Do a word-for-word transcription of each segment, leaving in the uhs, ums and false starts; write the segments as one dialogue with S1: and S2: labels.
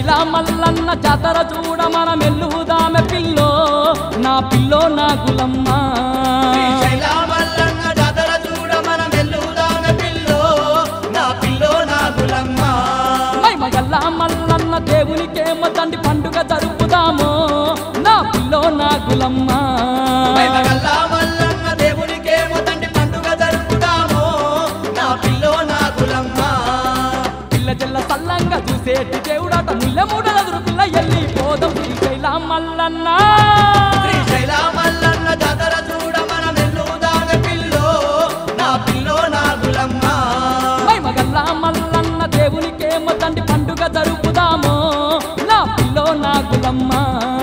S1: శ్రీశైల మల్లన్న జాతర చూడ మనం ఎల్లుదామె పిల్లో నా పిల్లో నా గులమ్మ
S2: శ్రీశైల మల్లన్న జాతర చూడ మనం ఎల్లుదామె పిల్లో నా పిల్లో నా గులమ్మ
S1: మైమగల్ల మల్లన్న దేవునికేమో తండ్రి పండుగ జరుపుదామో నా పిల్లో నా గులమ్మ
S2: మైమగల్ల మల్లన్న దేవునికేమో తండ్రి పండుగ జరుపుదామో నా పిల్లో నా గులమ్మ
S1: పిల్ల జల్ల సల్లంగా చూసేటి దేవుడాట ముల్ల మూడలదురు పిల్ల ఎల్లి పోదాం శ్రీశైల మల్లన్న
S2: శ్రీశైల మల్లన్న జాతర చూడ మనం ఎల్లుదామె పిల్లో నా పిల్లో నా గులమ్మ
S1: మైమగల్ల మల్లన్న దేవునికేమో తండ్రి పండుగ జరుపుదామో నా పిల్లో నా గులమ్మ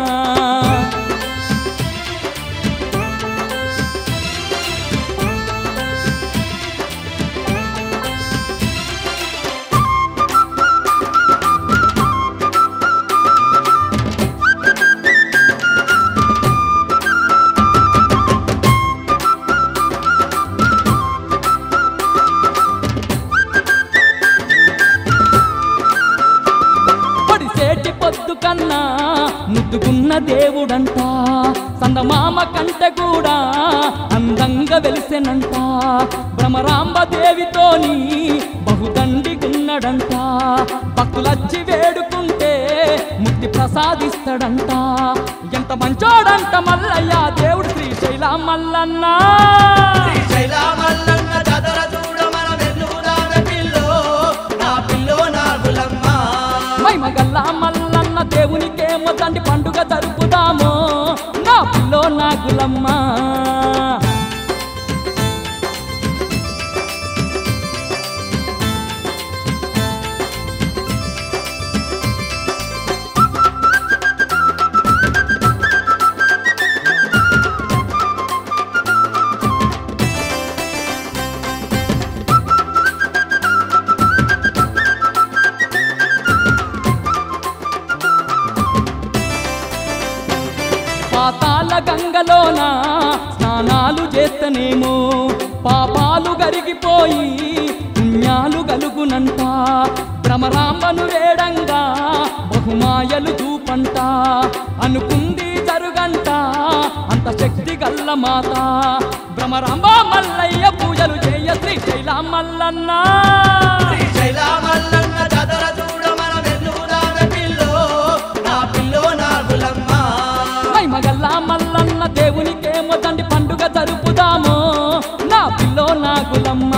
S1: పొడిసేటి పొద్దు కన్నా ముద్దుకున్న దేవుడంట సందమామ కంటే కూడా అందంగా వెలిసెనంట భ్రమరాంబ దేవితోని బహుదండిగున్నడంట భక్తులచ్చి వేడుకుంటే ముక్తి ప్రసాదిస్తాడంట ఎంత మంచోడంట మల్లయ్య దేవుడు శ్రీశైల మల్లన్న
S2: శ్రీశైల మల్లన్న జాతర చూడ మనం ఎల్లుదామె పిల్లో నా పిల్లో నా గులమ్మ
S1: మైమగల్ల మల్లన్న దేవునికేమో తండ్రి పండుగ జరుపుదామో నా పిల్లో నా గులమ్మ పాతాల గంగలోన స్నానాలు చేస్తనేమో పాపాలు గరిగిపోయి పుణ్యాలు గలుగునంట భ్రమరాంబను వేడంగా బహుమాయలు చూపంట అనుకుంది జరుగంట అంత శక్తి గల్ల మాత భ్రమరాంబ మల్లయ్య పూజలు చేయ శ్రీశైల మల్లన్న
S2: శ్రీశైల మల్లన్న జాతర చూడ మనం ఎల్లుదామె పిల్లో నా పిల్లో నా గులమ్మ
S1: మైమగల్ల మల్లన్న దేవునికేమో తండ్రి పండుగ జరుపుదామో నా పిల్లో నా గులమ్మ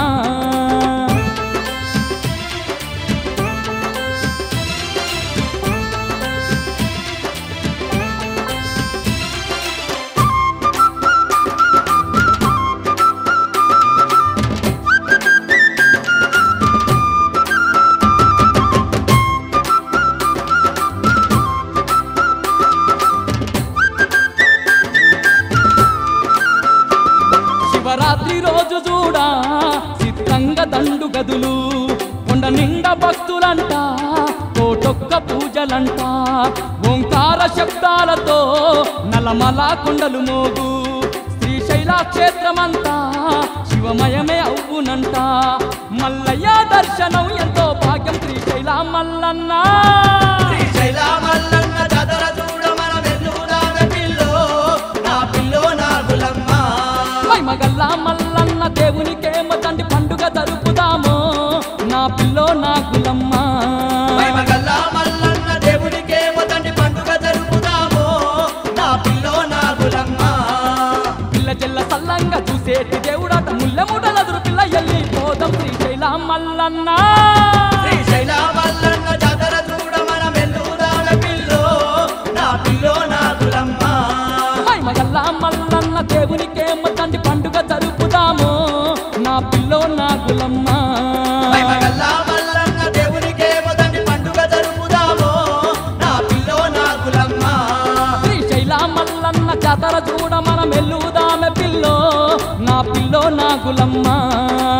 S1: శివరాత్రి రోజు చూడా చిత్రంగా దండు గదులు కొండ నిండా భక్తులంట కోటొక్క పూజలంట ఓంకార శబ్దాలతో నలమల కొండలు మోగు శ్రీశైల క్షేత్రమంతా శివమయమే అవునంట మల్లయ్య దర్శనం ఎంతో భాగ్యం శ్రీశైల మల్లన్న
S2: శ్రీశైల మల్లన్న జాతర చూడ మనం ఎల్లుదామె పిల్లో నా పిల్లో నా గులమ్మ
S1: మైమగల్ల మల్లన్న దేవునికేమో తండ్రి పండుగ జరుపుదామో నా పిల్లో నా గులమ్మ
S2: మైమగల్ల మల్లన్న దేవునికేమో తండ్రి పండుగ జరుపుదామో నా పిల్లో నా గులమ్మ
S1: పిల్ల చెల్ల సల్లంగా చూసేటి దేవుడాట ముల్ల మూటలదురు పిల్ల ఎల్లి పోదాం శ్రీశైల మల్లన్న
S2: శ్రీశైల మల్లన్న జాతర చూడ మనం ఎల్లుదామె పిల్లో నా పిల్లో నా గులమ్మ
S1: మైమగల్ల మల్లన్న దేవునికేమో తండ్రి పండుగ జరుపుదామో నా పిల్లో నా గులమ్మ
S2: మైమగల్ల మల్లన్న దేవునికేమో తండ్రి పండుగ జరుపుదామో నా పిల్లో నా గులమ్మ
S1: శ్రీశైల మల్లన్న జాతర చూడ మనం ఎల్లుదామె పిల్లో నా పిల్లో నా గులమ్మ